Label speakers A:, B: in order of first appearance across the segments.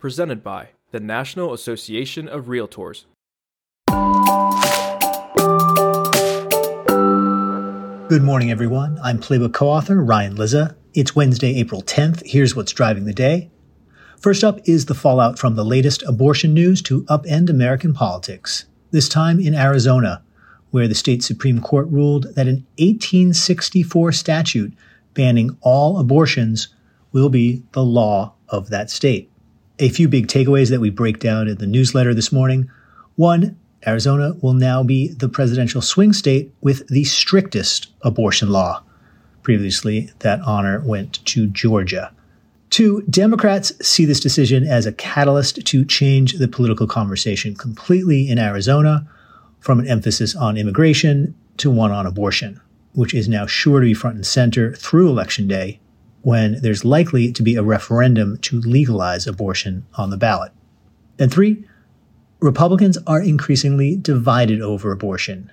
A: presented by the National Association of Realtors.
B: Good morning, everyone. I'm Playbook co-author Ryan Lizza. It's Wednesday, April 10th. Here's what's driving the day. First up is the fallout from the latest abortion news to upend American politics, this time in Arizona, where the state Supreme Court ruled that an 1864 statute banning all abortions will be the law of that state. A few big takeaways that we break down in the newsletter this morning. One, Arizona will now be the presidential swing state with the strictest abortion law. Previously, that honor went to Georgia. Two, Democrats see this decision as a catalyst to change the political conversation completely in Arizona, from an emphasis on immigration to one on abortion, which is now sure to be front and center through Election Day, when there's likely to be a referendum to legalize abortion on the ballot. And three, Republicans are increasingly divided over abortion,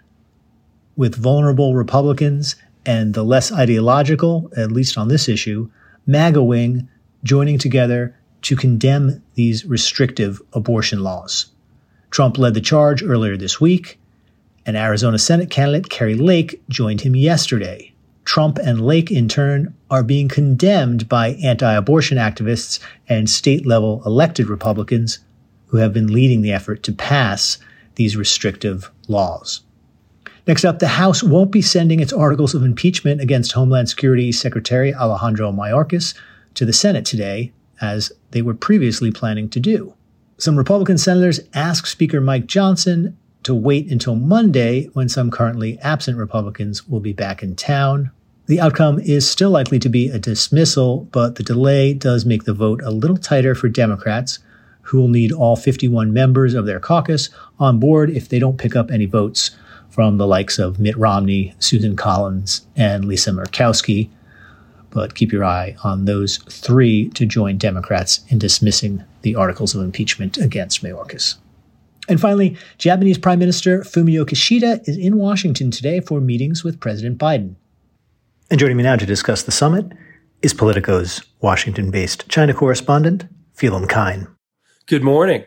B: with vulnerable Republicans and the less ideological, at least on this issue, MAGA wing joining together to condemn these restrictive abortion laws. Trump led the charge earlier this week, and Arizona Senate candidate Kari Lake joined him yesterday. Trump and Lake, in turn, are being condemned by anti-abortion activists and state-level elected Republicans who have been leading the effort to pass these restrictive laws. Next up, the House won't be sending its articles of impeachment against Homeland Security Secretary Alejandro Mayorkas to the Senate today, as they were previously planning to do. Some Republican senators asked Speaker Mike Johnson to wait until Monday, when some currently absent Republicans will be back in town. The outcome is still likely to be a dismissal, but the delay does make the vote a little tighter for Democrats, who will need all 51 members of their caucus on board if they don't pick up any votes from the likes of Mitt Romney, Susan Collins, and Lisa Murkowski. But keep your eye on those three to join Democrats in dismissing the articles of impeachment against Mayorkas. And finally, Japanese Prime Minister Fumio Kishida is in Washington today for meetings with President Biden. And joining me now to discuss the summit is Politico's Washington-based China correspondent, Phelim Kine.
A: Good morning.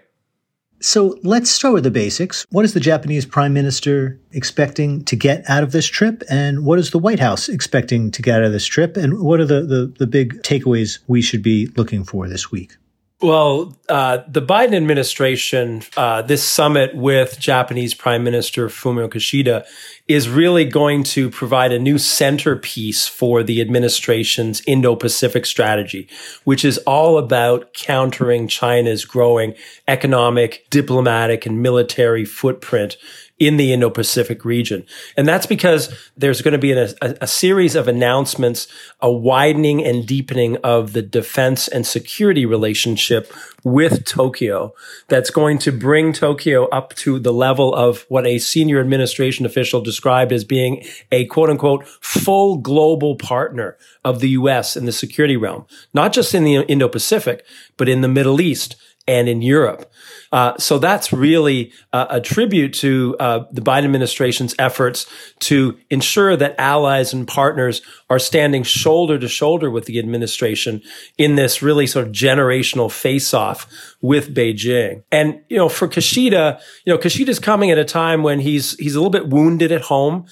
B: So let's start with the basics. What is the Japanese Prime Minister expecting to get out of this trip? And what is the White House expecting to get out of this trip? And what are the big takeaways we should be looking for this week?
C: Well, the Biden administration, this summit with Japanese Prime Minister Fumio Kishida is really going to provide a new centerpiece for the administration's Indo-Pacific strategy, which is all about countering China's growing economic, diplomatic, and military footprint in the Indo-Pacific region. And that's because there's going to be a series of announcements, a widening and deepening of the defense and security relationship with Tokyo that's going to bring Tokyo up to the level of what a senior administration official described as being a quote unquote full global partner of the U.S. in the security realm, not just in the Indo-Pacific, but in the Middle East and in Europe. So that's really a tribute to the Biden administration's efforts to ensure that allies and partners are standing shoulder to shoulder with the administration in this really sort of generational face-off with Beijing. And, for Kishida, Kishida's coming at a time when he's a little bit wounded at home.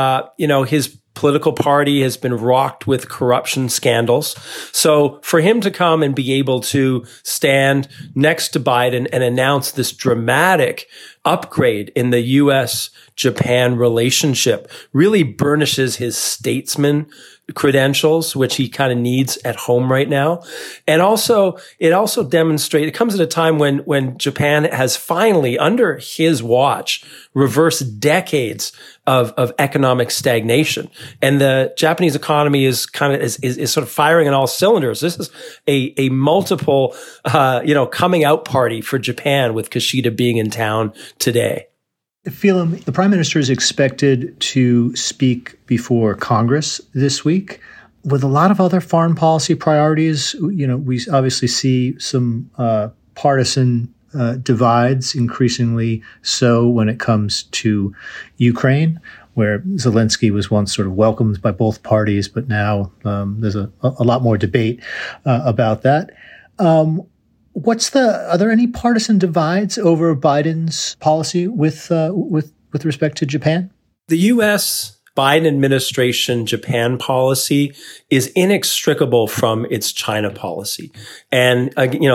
C: His political party has been rocked with corruption scandals. So for him to come and be able to stand next to Biden and announce this dramatic upgrade in the U.S.-Japan relationship really burnishes his statesman credentials, which he kind of needs at home right now. And also, it comes at a time when Japan has finally, under his watch, reversed decades of economic stagnation. And the Japanese economy is sort of firing on all cylinders. This is a multiple, coming out party for Japan with Kishida being in town today.
B: Phelim, the Prime Minister is expected to speak before Congress this week. With a lot of other foreign policy priorities, we obviously see some partisan divides, increasingly so when it comes to Ukraine, where Zelensky was once sort of welcomed by both parties, but now there's a lot more debate about that. Are there any partisan divides over Biden's policy with respect to Japan?
C: The U.S. Biden administration Japan policy is inextricable from its China policy. And,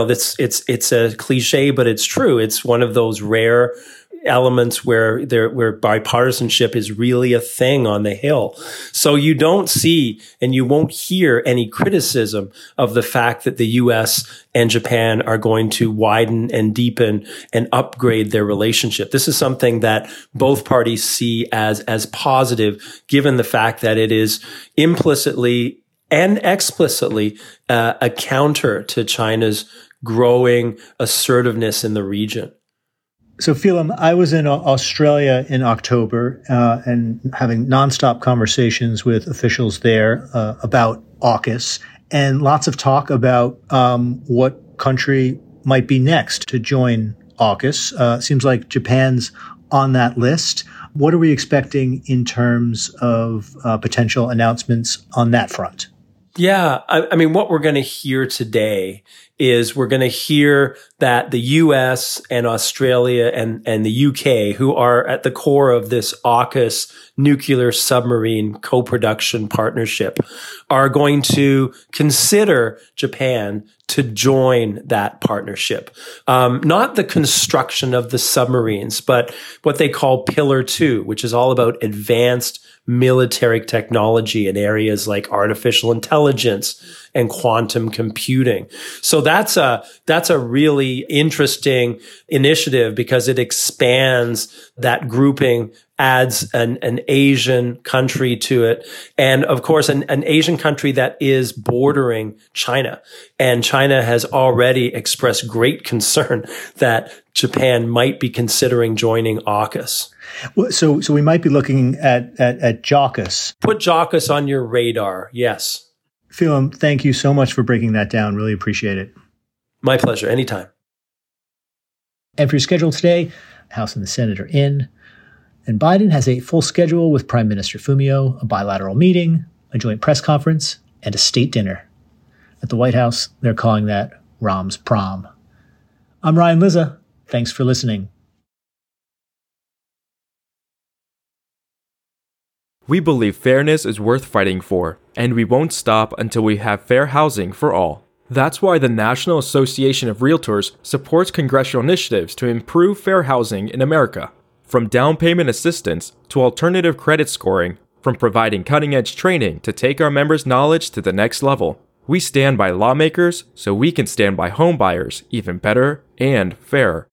C: it's a cliche, but it's true. It's one of those rare elements where bipartisanship is really a thing on the Hill. So you don't see and you won't hear any criticism of the fact that the U.S. and Japan are going to widen and deepen and upgrade their relationship. This is something that both parties see as positive, given the fact that it is implicitly and explicitly a counter to China's growing assertiveness in the region.
B: So, Phelim, I was in Australia in October and having nonstop conversations with officials there about AUKUS, and lots of talk about what country might be next to join AUKUS. Seems like Japan's on that list. What are we expecting in terms of potential announcements on that front?
C: Yeah, I mean, what we're going to hear today is we're going to hear that the U.S. and Australia and the UK, who are at the core of this AUKUS nuclear submarine co-production partnership, are going to consider Japan to join that partnership. Not the construction of the submarines, but what they call Pillar 2, which is all about advanced military technology in areas like artificial intelligence and quantum computing. So that's a really interesting initiative because it expands that grouping, adds an Asian country to it. And of course, an Asian country that is bordering China. And China has already expressed great concern that Japan might be considering joining AUKUS.
B: Well, so we might be looking at JAUKUS.
C: Put JAUKUS on your radar. Yes.
B: Phelim, thank you so much for breaking that down. Really appreciate it.
C: My pleasure. Anytime.
B: And for your schedule today, House and the Senate are in. And Biden has a full schedule with Prime Minister Fumio, a bilateral meeting, a joint press conference, and a state dinner. At the White House, they're calling that Rahm's Prom. I'm Ryan Lizza. Thanks for listening.
A: We believe fairness is worth fighting for, and we won't stop until we have fair housing for all. That's why the National Association of Realtors supports congressional initiatives to improve fair housing in America. From down payment assistance to alternative credit scoring, from providing cutting-edge training to take our members' knowledge to the next level, we stand by lawmakers so we can stand by home buyers even better and fairer.